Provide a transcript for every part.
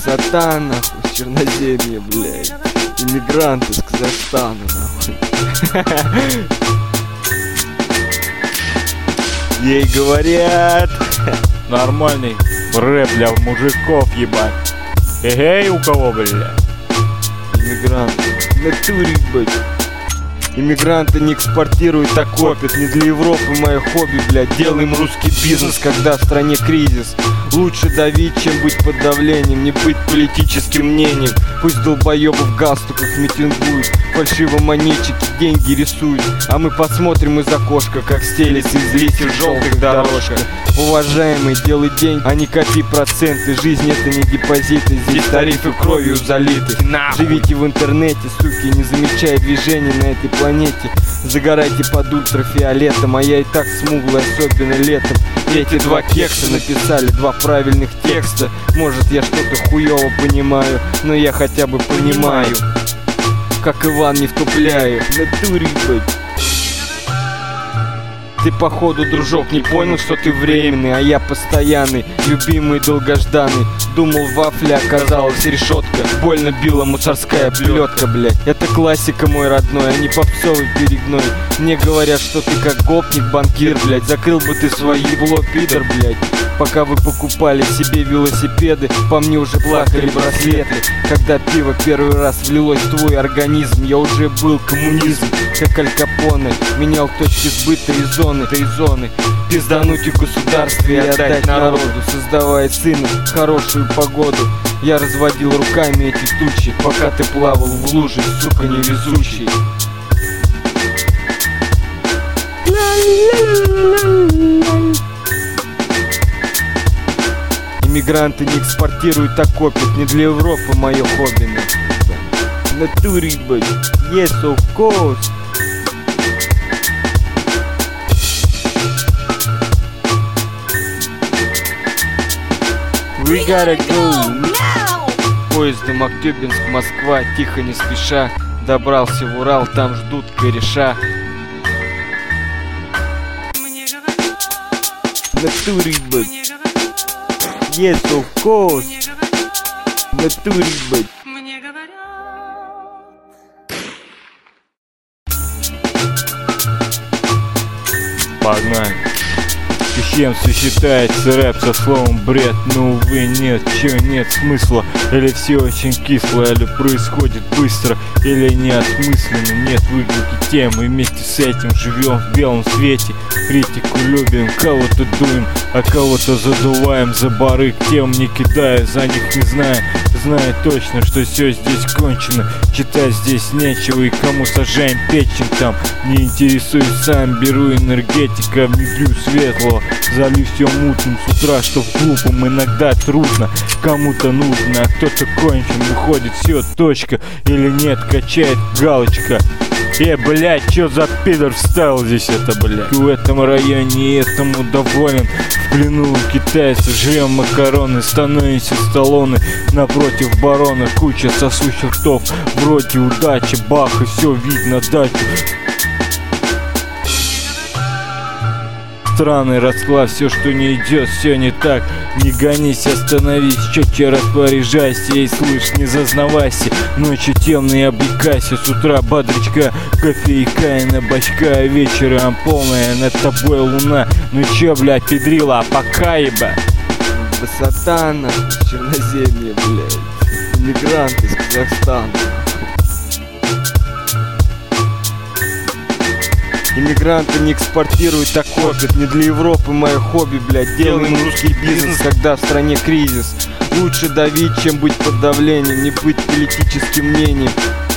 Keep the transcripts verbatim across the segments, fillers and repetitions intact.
Высота, нахуй, с Черноземья, блядь. Иммигранты с Казахстана, нахуй. Ей говорят. Нормальный рэп для мужиков, ебать. Эй, у кого, блядь? Иммигранты. В натуре, блядь. Иммигранты не экспортируют, а копят. Не для Европы мое хобби, блядь. Делаем русский бизнес, когда в стране кризис. Лучше давить, чем быть под давлением. Не быть политическим мнением. Пусть долбоебы в галстуках митингуют, фальшивомонетчики деньги рисуют, а мы посмотрим из окошка, как стелится из листьев желтых дорожка. Уважаемый, делай деньги, а не копи проценты. Жизнь это не депозиты, здесь тарифы кровью залиты. Живите в интернете, суки, не замечая движений на этой планете. Загорайте под ультрафиолетом, а я и так смуглый, особенно летом. Эти два кекса написали два правильных текста. Может, я что-то хуёво понимаю, но я хотя бы понимаю, как Иван, не втупляю. В натуре, блядь. Ты походу, дружок, не понял, что ты временный, а я постоянный, любимый, долгожданный. Думал, вафля оказалась решетка, больно била мусорская плетка, блядь. Это классика, мой родной, а не попсовый перегной. Мне говорят, что ты как гопник, банкир, блядь. Закрыл бы ты свое ебло, пидор, блядь. Пока вы покупали себе велосипеды, по мне уже плакали браслеты. Когда пиво первый раз влилось в твой организм, я уже был коммунизм, как Аль Капоне. Менял точки сбыта и зоны, и зоны. Пиздануть в государстве и отдать народу, создавая сыну хорошую погоду. Я разводил руками эти тучи, пока ты плавал в луже, сука, невезучий. Иммигранты не экспортируют, а копят. Не для Европы мое хобби, в натуре, блядь. Yes, of course. We gotta go. Поездом Актюбинск, Москва, тихо не спеша. Добрался в Урал, там ждут кореша. В натуре, блядь. Yes, of course. В натуре, блядь. Погнали. С чем сочетается рэп со словом бред? Но, увы, нет, чё, нет смысла. Или все очень кисло, или происходит быстро, или неосмысленно. Нет выглядки темы, вместе с этим живем в белом свете. Критику любим, кого-то дуем, а кого-то задуваем за бары. Тем не кидая, за них не зная. Зная точно, что все здесь кончено. Читать здесь нечего, и кому сажаем печень там не интересуюсь сам. Беру энергетика, внедрю светлого. Залью все мутным с утра, что глупым иногда трудно. Кому-то нужно, а кто-то кончен. Выходит все, точка, или нет, качает галочка. Э, блядь, чё за пидор вставил здесь это, блядь? В этом районе этому доволен. В плену у китайцев жрем макароны, становимся Сталлоне. Напротив барона куча сосущих ртов. Вроде удачи, бах, и все видно дачу. Странный расклад, все, что не идет, все не так. Не гонись, остановись, четче распоряжайся. Ей, слышь, не зазнавайся. Ночью темные облекайся. С утра бодрячка, кофейка и на бачка. А вечером полная над тобой луна. Ну че, блядь, педрила, а пока, еба. Высота, нахуй, с Черноземья, блядь. Иммигранты с Казахстана. Иммигранты не экспортируют, а копят. Не для Европы мое хобби, блядь. Делаем русский бизнес, когда в стране кризис. Лучше давить, чем быть под давлением. Не быть политическим мнением.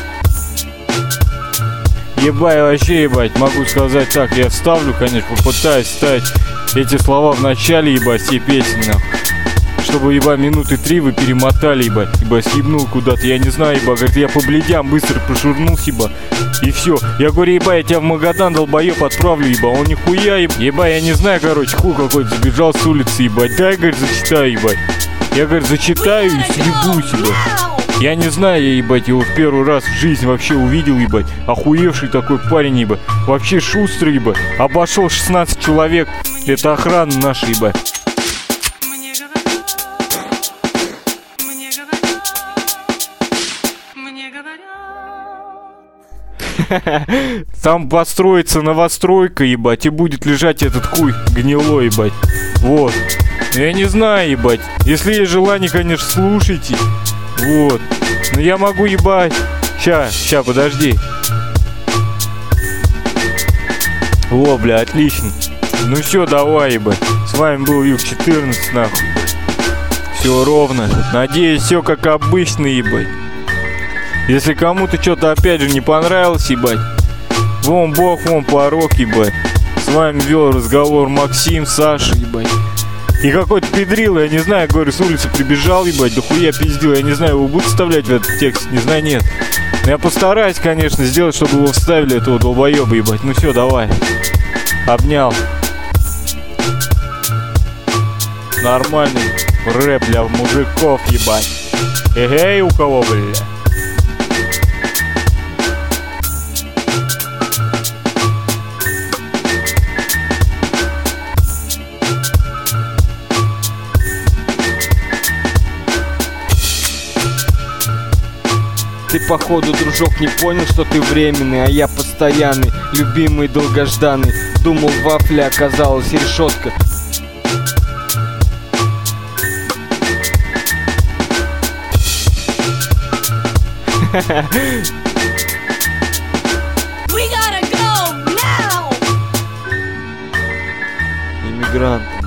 Ебать, вообще ебать, могу сказать так. Я вставлю, конечно, попытаюсь вставить эти слова в начале, ебать, всей песни, нахуй. Чтобы, ебать, минуты три вы перемотали, ебать. Ебать, съебнул куда-то, я не знаю, ебать. Говорит, я по бледям быстро прошурнулся, ебать. И все. Я говорю, ебать, я тебя в Магадан, долбоеб, отправлю, ебать. Он нихуя, ебать. Ебать, я не знаю, короче, хуй какой-то забежал с улицы, ебать. Дай, говорит, зачитаю, ебать. Я, говорит, зачитаю и съебусь, ебать. Я не знаю, я, ебать, его в первый раз в жизни вообще увидел, ебать. Охуевший такой парень, ебать. Вообще шустрый, ебать. Обошел шестнадцать человек. Это охрана наша, ебать. Мне говорят, мне говорят. Там построится новостройка, ебать, и будет лежать этот хуй гнилой, ебать. Вот. Я не знаю, ебать. Если есть желание, конечно, слушайте. Вот. Но я могу, ебать. Ща, ща, подожди. О, бля, отлично. Ну все, давай, ебать. С вами был Юг четырнадцать, нахуй. Все ровно. Надеюсь, все как обычно, ебать. Если кому-то что-то опять же не понравилось, ебать, вон бог, вон порог, ебать. С вами вел разговор Максим, Саша, ебать. И какой-то педрил, я не знаю, говорю, с улицы прибежал, ебать, да хуя пиздил. Я не знаю, его будут вставлять в этот текст, не знаю, нет. Но я постараюсь, конечно, сделать, чтобы его вставили, этого долбоеба, ебать. Ну все, давай. Обнял. Нормальный рэп для мужиков, ебать. Эгей, у кого, бля? Ты походу, дружок, не понял, что ты временный, а я постоянный, любимый, долгожданный. Думал, вафля оказалась решетка. Иммигранты.